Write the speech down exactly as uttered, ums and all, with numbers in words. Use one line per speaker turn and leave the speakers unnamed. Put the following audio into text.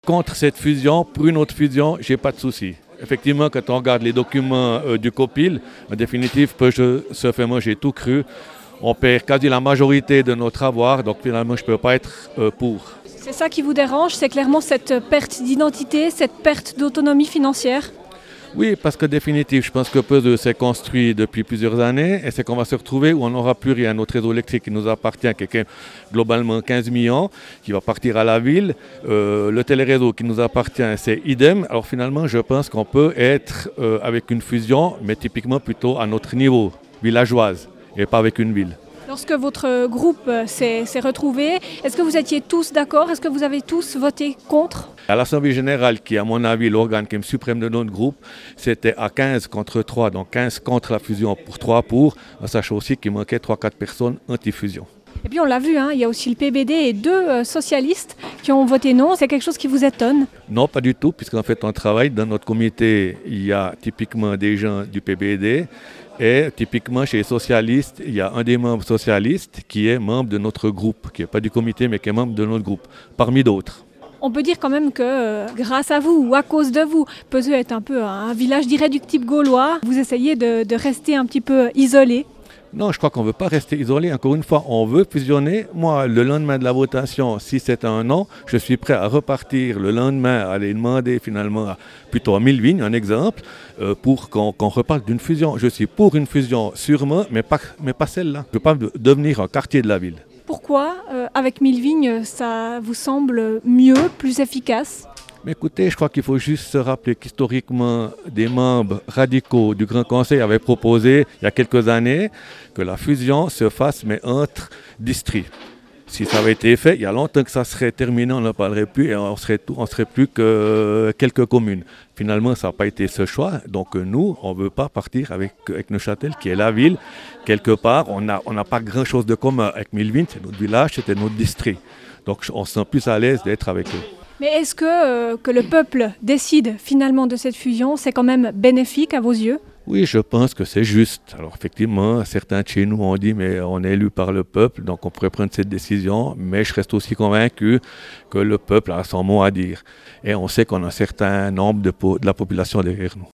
Contre cette fusion, pour une autre fusion, j'ai pas de souci. Effectivement, quand on regarde les documents euh, du COPIL, en définitive, moi j'ai tout cru. On perd quasi la majorité de notre avoir, donc finalement je ne peux pas être euh, pour.
C'est ça qui vous dérange, c'est clairement cette perte d'identité, cette perte d'autonomie financière?
Oui, parce que définitive, je pense que Peseux s'est construit depuis plusieurs années et c'est qu'on va se retrouver où on n'aura plus rien. Notre réseau électrique qui nous appartient, qui est globalement quinze millions, qui va partir à la ville. Euh, le téléréseau qui nous appartient, c'est idem. Alors finalement, je pense qu'on peut être euh, avec une fusion, mais typiquement plutôt à notre niveau, villageoise, et pas avec une ville.
Lorsque votre groupe s'est retrouvé, est-ce que vous étiez tous d'accord? Est-ce que vous avez tous voté contre?
À l'Assemblée générale, qui est à mon avis l'organe qui est suprême de notre groupe, c'était à quinze contre trois, donc quinze contre la fusion pour trois pour, en sachant aussi qu'il manquait trois quatre personnes anti-fusion.
Et puis on l'a vu, hein, il y a aussi le P B D et deux euh, socialistes qui ont voté non. C'est quelque chose qui vous étonne?
Non, pas du tout, puisqu'en fait on travaille. Dans notre comité, il y a typiquement des gens du P B D et typiquement chez les socialistes, il y a un des membres socialistes qui est membre de notre groupe, qui n'est pas du comité mais qui est membre de notre groupe, parmi d'autres.
On peut dire quand même que euh, grâce à vous ou à cause de vous, Peseux est un peu un village d'irréductibles gaulois. Vous essayez de, de rester un petit peu isolé.
Non, je crois qu'on ne veut pas rester isolé. Encore une fois, on veut fusionner. Moi, le lendemain de la votation, si c'est un non, je suis prêt à repartir le lendemain, à aller demander finalement à, plutôt à Millevignes, un exemple, euh, pour qu'on qu'on reparte d'une fusion. Je suis pour une fusion sûrement, mais pas, mais pas celle-là. Je ne veux pas devenir un quartier de la ville.
Pourquoi, euh, avec Millevignes, ça vous semble mieux, plus efficace ?
Mais écoutez, je crois qu'il faut juste se rappeler qu'historiquement, des membres radicaux du Grand Conseil avaient proposé, il y a quelques années, que la fusion se fasse, mais entre districts. Si ça avait été fait, il y a longtemps que ça serait terminé, on n'en parlerait plus et on serait, tout, on serait plus que quelques communes. Finalement, ça n'a pas été ce choix. Donc nous, on ne veut pas partir avec, avec Neuchâtel, qui est la ville. Quelque part, on n'a on n'a pas grand-chose de commun avec Millevignes, c'est notre village, c'était notre district. Donc on se sent plus à l'aise d'être avec eux.
Mais est-ce que, euh, que le peuple décide finalement de cette fusion, c'est quand même bénéfique à vos yeux ?
Oui, je pense que c'est juste. Alors effectivement, certains de chez nous ont dit mais on est élu par le peuple, donc on pourrait prendre cette décision, mais je reste aussi convaincu que le peuple a son mot à dire. Et on sait qu'on a un certain nombre de, po- de la population derrière nous.